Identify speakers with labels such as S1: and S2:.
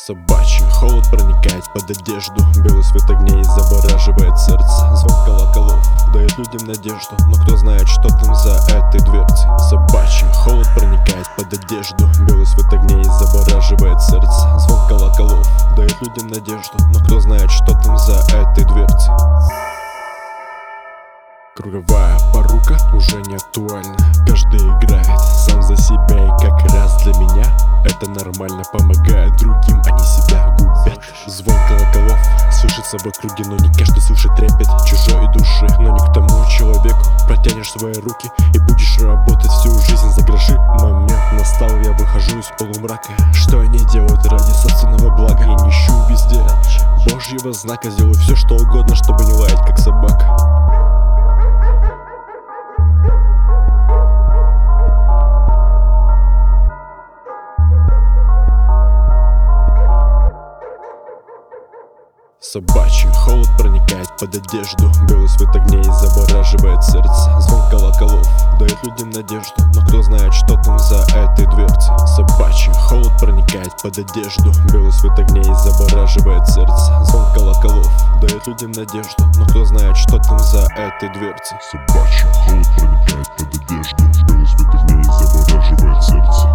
S1: Собачий холод проникает под одежду, белый свет огней завораживает сердце. Звон колоколов дает людям надежду, но кто знает, что там за этой дверцей. Собачий холод проникает под одежду, белый свет огней завораживает сердце. Звон колоколов дает людям надежду, но кто знает, что там за этой дверцей. Круговая порука уже не актуальна. Каждый играет сам за себя, и как раз для меня это нормально. Помогает другим, они себя губят. Звон колоколов слышится в округе, но не каждый слышит трепет чужой души. Но не к тому человеку протянешь свои руки и будешь работать всю жизнь за гроши. Момент настал, я выхожу из полумрака. Что они делают ради собственного блага? Я не ищу везде Божьего знака, сделаю все, что угодно, чтобы не лаять как собака. Собачий холод проникает под одежду, белый свет огней завораживает сердце. Звон колоколов дает людям надежду, но кто знает, что там за этой дверцей. Собачий холод проникает под одежду, белый свет огней завораживает сердце. Звон колоколов дает людям надежду, но кто знает, что там за этой дверцей.
S2: Собачий холод проникает под одежду, белый свет огней завораживает сердце.